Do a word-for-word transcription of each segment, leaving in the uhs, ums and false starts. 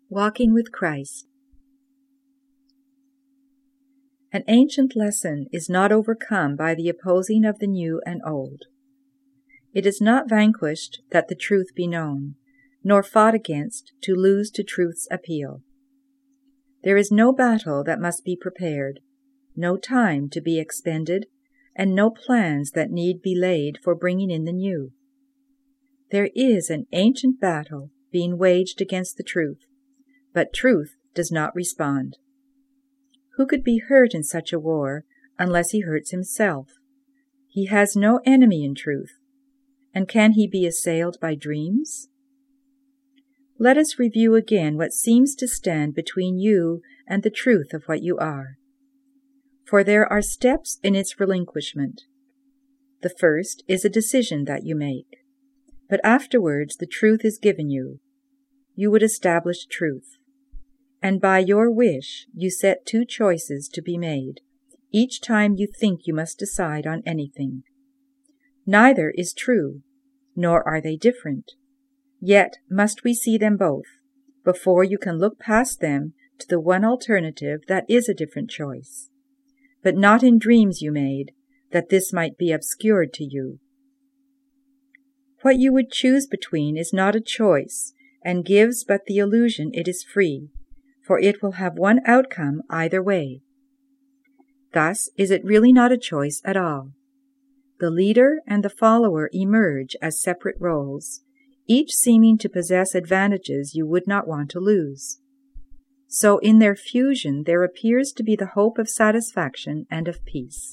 Walking with Christ. An ancient lesson is not overcome by the opposing of the new and old. It is not vanquished that the truth be known, nor fought against to lose to truth's appeal. There is no battle that must be prepared, no time to be expended, and no plans that need be laid for bringing in the new. There is an ancient battle being waged against the truth, but truth does not respond. Who could be hurt in such a war unless he hurts himself? He has no enemy in truth, and can he be assailed by dreams? Let us review again what seems to stand between you and the truth of what you are. For there are steps in its relinquishment. The first is a decision that you make, but afterwards the truth is given you. You would establish truth. And by your wish you set two choices to be made, each time you think you must decide on anything. Neither is true, nor are they different. Yet must we see them both, before you can look past them to the one alternative that is a different choice. But not in dreams you made, that this might be obscured to you. What you would choose between is not a choice, and gives but the illusion it is free, for it will have one outcome either way. Thus is it really not a choice at all. The leader and the follower emerge as separate roles, each seeming to possess advantages you would not want to lose. So in their fusion there appears to be the hope of satisfaction and of peace.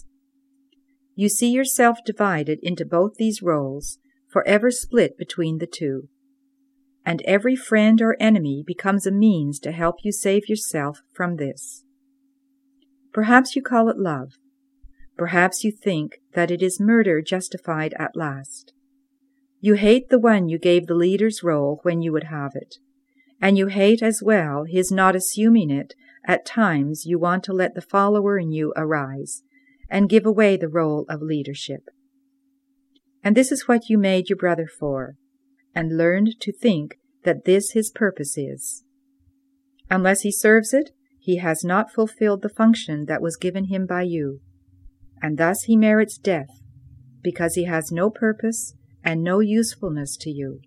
You see yourself divided into both these roles, forever split between the two. And every friend or enemy becomes a means to help you save yourself from this. Perhaps you call it love. Perhaps you think that it is murder justified at last. You hate the one you gave the leader's role when you would have it, and you hate as well his not assuming it at times you want to let the follower in you arise, and give away the role of leadership. And this is what you made your brother for, and learned to think that this his purpose is. Unless he serves it, he has not fulfilled the function that was given him by you, and thus he merits death, because he has no purpose and no usefulness to you.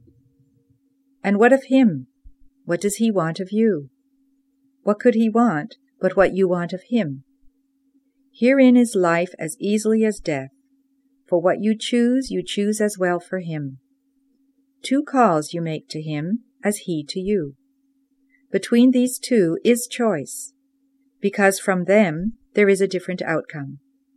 And what of him? What does he want of you? What could he want but what you want of him? Herein is life as easily as death, for what you choose, you choose as well for him. Two calls you make to him, as he to you. Between these two is choice, because from them there is a different outcome.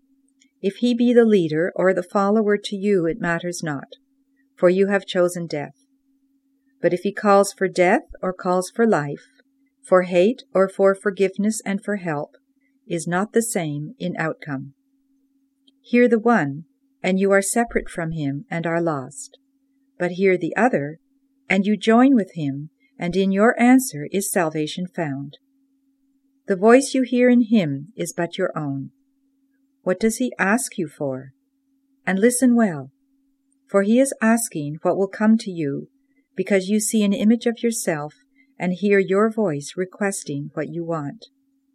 If he be the leader or the follower to you, it matters not, for you have chosen death. But if he calls for death or calls for life, for hate or for forgiveness and for help, is not the same in outcome. Hear the one, and you are separate from him and are lost. But hear the other, and you join with him, and in your answer is salvation found. The voice you hear in him is but your own. What does he ask you for? And listen well, for he is asking what will come to you, because you see an image of yourself and hear your voice requesting what you want.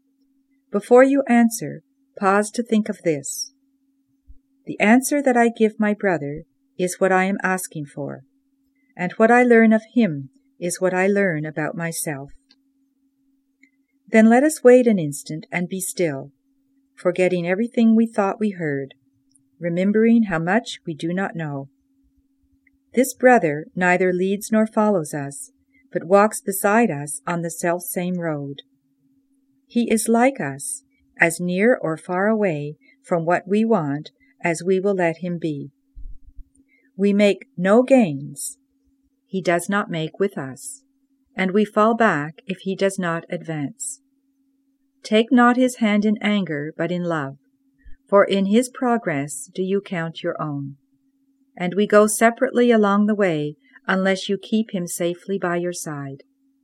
Before you answer, pause to think of this. The answer that I give my brother is what I am asking for, and what I learn of him is what I learn about myself. Then let us wait an instant and be still, forgetting everything we thought we heard, remembering how much we do not know. This brother neither leads nor follows us, but walks beside us on the self-same road. He is like us, as near or far away from what we want as we will let him be. We make no gains he does not make with us, and we fall back if he does not advance. Take not his hand in anger, but in love, for in his progress do you count your own. And we go separately along the way unless you keep him safely by your side.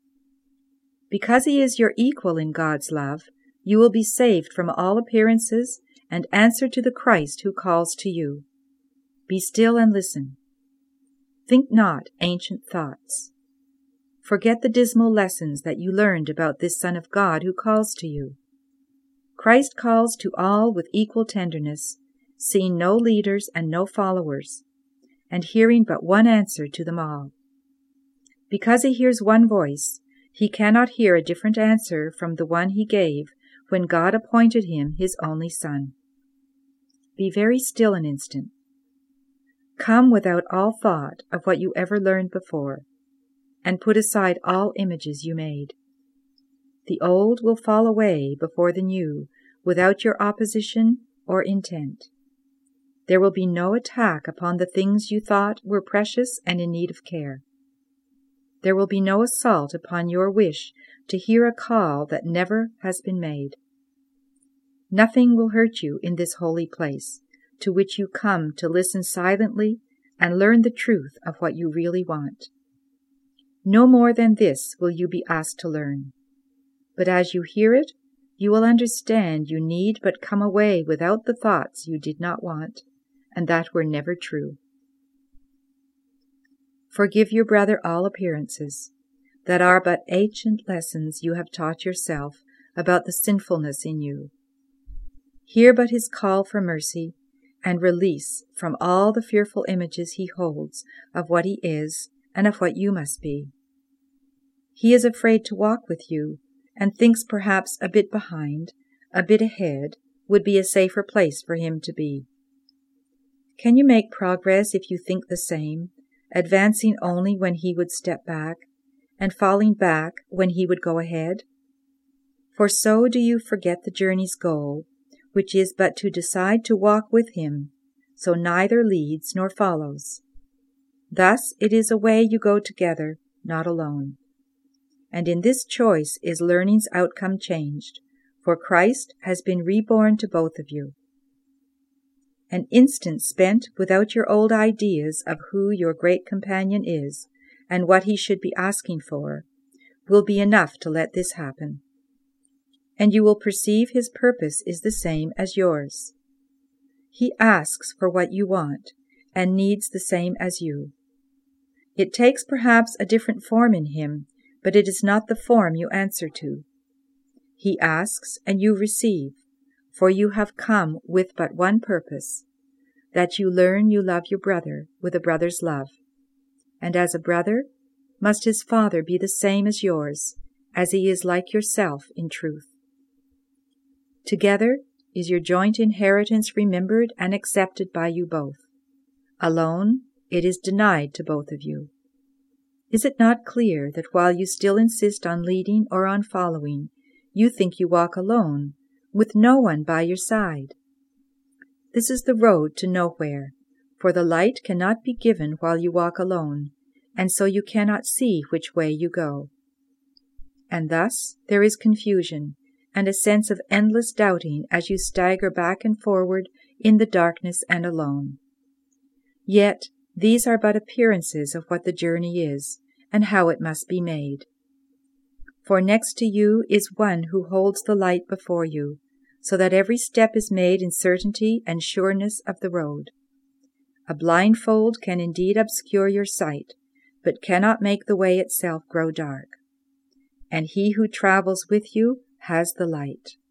Because he is your equal in God's love, you will be saved from all appearances and answer to the Christ who calls to you. Be still and listen. Think not ancient thoughts. Forget the dismal lessons that you learned about this Son of God who calls to you. Christ calls to all with equal tenderness, seeing no leaders and no followers, and hearing but one answer to them all. Because he hears one voice, he cannot hear a different answer from the one he gave when God appointed him his only Son. Be very still an instant. Come without all thought of what you ever learned before, and put aside all images you made. The old will fall away before the new without your opposition or intent. There will be no attack upon the things you thought were precious and in need of care. There will be no assault upon your wish to hear a call that never has been made. Nothing will hurt you in this holy place, to which you come to listen silently and learn the truth of what you really want. No more than this will you be asked to learn. But as you hear it, you will understand you need but come away without the thoughts you did not want, and that were never true. Forgive your brother all appearances, that are but ancient lessons you have taught yourself about the sinfulness in you. Hear but his call for mercy, and release from all the fearful images he holds of what he is and of what you must be. He is afraid to walk with you, and thinks perhaps a bit behind, a bit ahead, would be a safer place for him to be. Can you make progress if you think the same, advancing only when he would step back, and falling back when he would go ahead? For so do you forget the journey's goal, which is but to decide to walk with him, so neither leads nor follows. Thus it is a way you go together, not alone. And in this choice is learning's outcome changed, for Christ has been reborn to both of you. An instant spent without your old ideas of who your great companion is and what he should be asking for will be enough to let this happen. And you will perceive his purpose is the same as yours. He asks for what you want and needs the same as you. It takes perhaps a different form in him, but it is not the form you answer to. He asks and you receive, for you have come with but one purpose, that you learn you love your brother with a brother's love. And as a brother, must his father be the same as yours, as he is like yourself in truth. Together is your joint inheritance remembered and accepted by you both. Alone, it is denied to both of you. Is it not clear that while you still insist on leading or on following, you think you walk alone, with no one by your side? This is the road to nowhere, for the light cannot be given while you walk alone, and so you cannot see which way you go. And thus there is confusion, and a sense of endless doubting as you stagger back and forward in the darkness and alone. Yet these are but appearances of what the journey is, and how it must be made. For next to you is one who holds the light before you, so that every step is made in certainty and sureness of the road. A blindfold can indeed obscure your sight, but cannot make the way itself grow dark. And he who travels with you has the light.